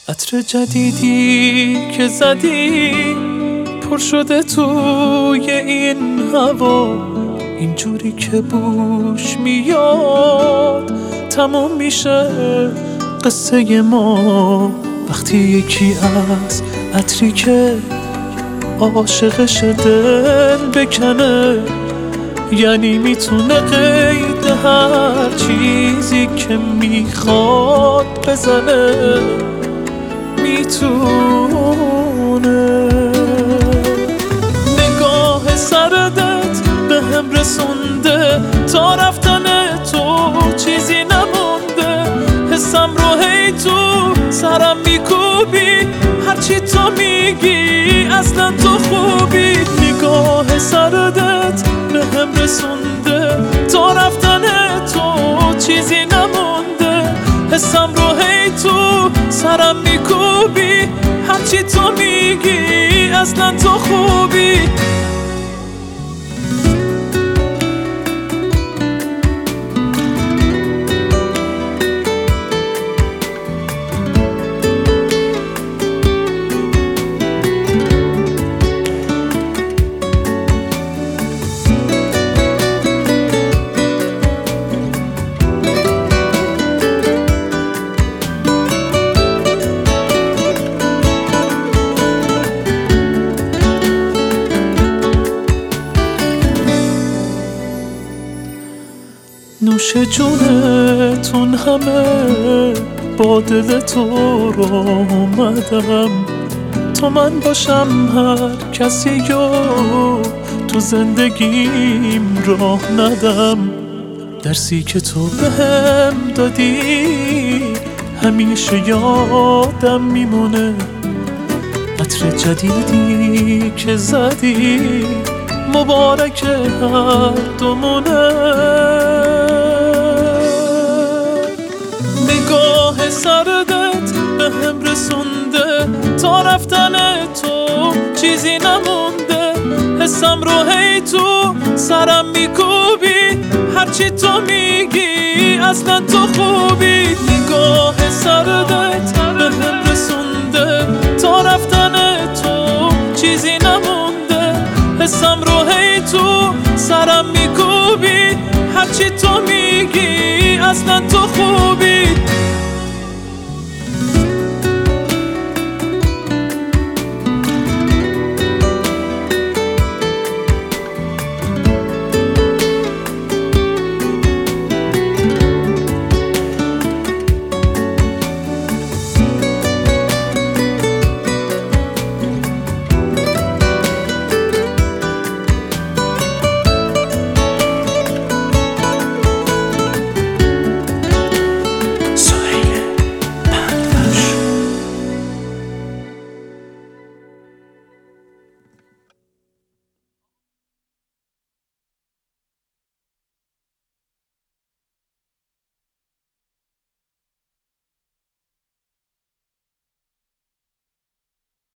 عطر جدیدی که زدی پر شده توی این هوا، اینجوری که بوش میاد تموم میشه قصه ما. وقتی یکی از عطری که عاشقش دل بکنه، یعنی میتونه قید هر چیزی که میخواد بزنه. میتونه نگاه سردت به هم رسونده، تا رفتن تو چیزی نمونده. حسم رو هی تو سرم میکوبی، هرچی تو میگی اصلا تو خوبی. نگاه سردت به هم رسونده، تا رفتن تو چیزی نمونده. حسم رو هی تو سرم میکوبی، هرچی تو میگی اصلا تو خوبی. نوش جونتون همه، با دل تو رو اومدم تا من باشم هر کسی رو تو زندگیم راه ندم. درسی که تو بهم دادی همیشه یادم میمونه. عطر جدیدی که زدی مبارک هر دومونه. نگاه سردت به هم رسونده، تا رفتن تو چیزی نمونده. حسم رو هی تو سرم میکوبی، هرچی تو میگی اصلا تو خوبی. نگاه سردت به هم رسونده، تا رفتن تو چیزی نمونده. حسم رو هی تو سرم میکوبی، هرچی تو میگی اصلا تو خوبی.